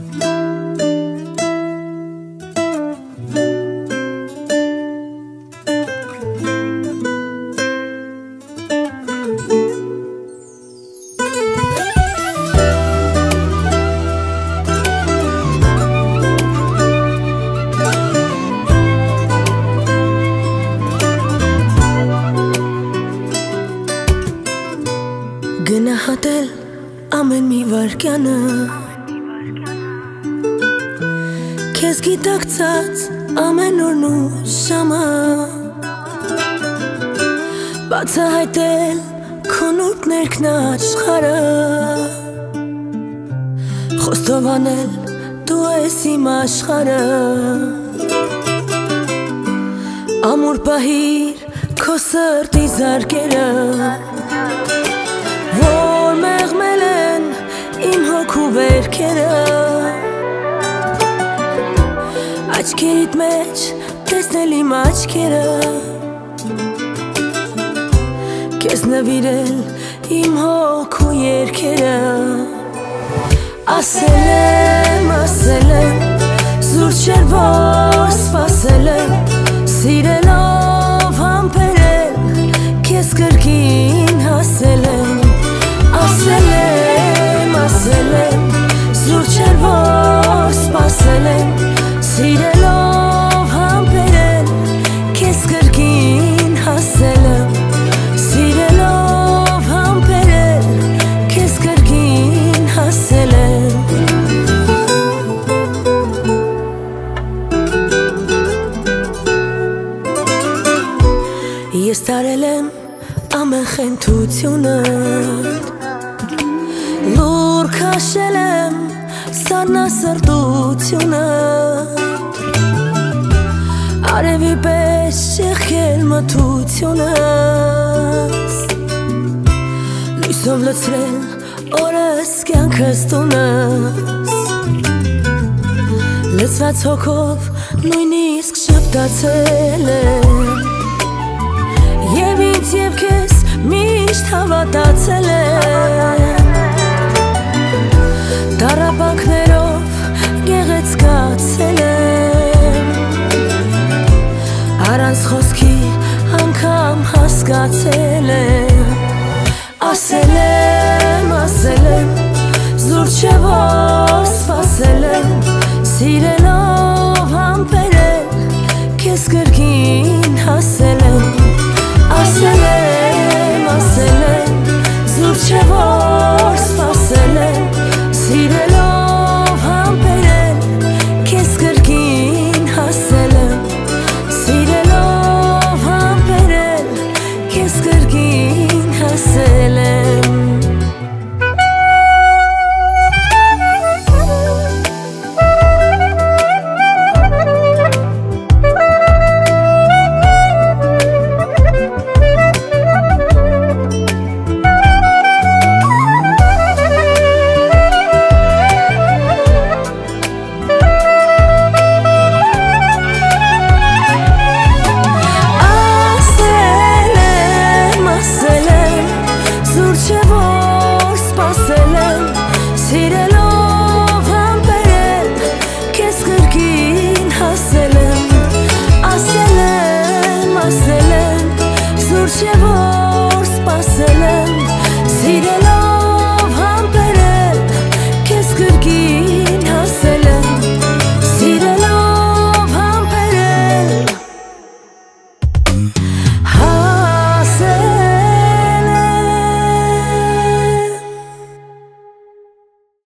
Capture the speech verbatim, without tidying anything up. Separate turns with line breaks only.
Գնահատել ամեն մի վարկյանը Քեզ գիտակցած ամեն օրն ու շամը Բացահայտել քո նուրբ ներքն աշխարհը Խոստովանել դու ես իմ աշխարհը Ամուր պահիր քո սրտի զարկերը Որ մեղմել են իմ հոգու վերքերը Աչքերիդ մեջ տեսնել իմ աչքերը Քեզ նվիրել իմ հոգու երգերը Ասել եմ, ասել եմ, զուր չէր որ սպասել եմ Սիրելով համբերել, քեզ կրկին հասել եմ Ասել եմ, ասել եմ, զուր չէր որ սպասել եմ Սիրելով համբերել, քեզ կրկին հասել եմ Սիրելով համբերել, քեզ կրկին հասել եմ Ես տարել եմ ամեն խենթությունը Լուր քաշել եմ սառնասրտությունը Արևի պես չեղքել մթությունս Լույսով լցրել օրս կյանքս տունս Լցված հոգով նույնիսկ շպտացել եմ Եվ ինձ և քեզ միշտ հավատացել եմ Տառապանքներով գեղեցկացել եմ Առանց խոսքի անգամ հասկացել եմ Ասել եմ, ասել եմ, զուր չէ որ սպասել եմ Սիրելով համբերել, քեզ կրկին հասել եմ Ասել եմ, ասել եմ, զուր չէ որ սպասել եմ Սիրելով համբերել, քեզ կրկին հասել եմ Սիրելով համբերել, քեզ կրկին հասել եմ